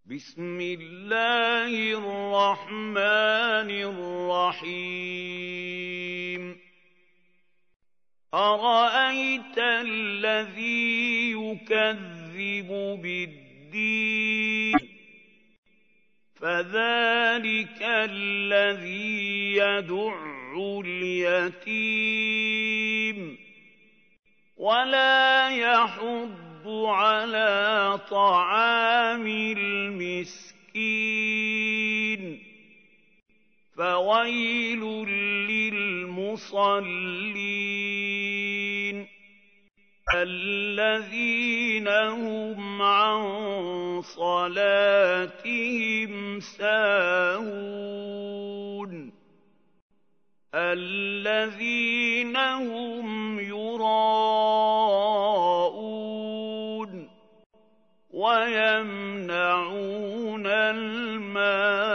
بسم الله الرحمن الرحيم أرأيت الذي يكذب بالدين فذلك الذي يدع اليتيم ولا يحض على طعام المسكين فويل للمصلين الذين هم عن صلاتهم ساهون الذين هم يراءون ويمنعون الماعون